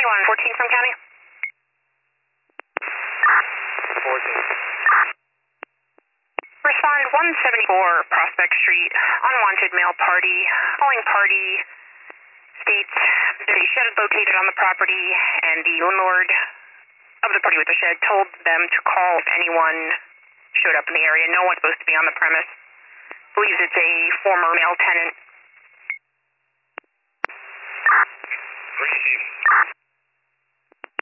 14 from county. 14. Respond 174 Prospect Street, unwanted male party. Calling party states that a shed is located on the property and the landlord of the party with the shed told them to call if anyone showed up in the area. No one's supposed to be on the premise. Believes it's a former male tenant. Received.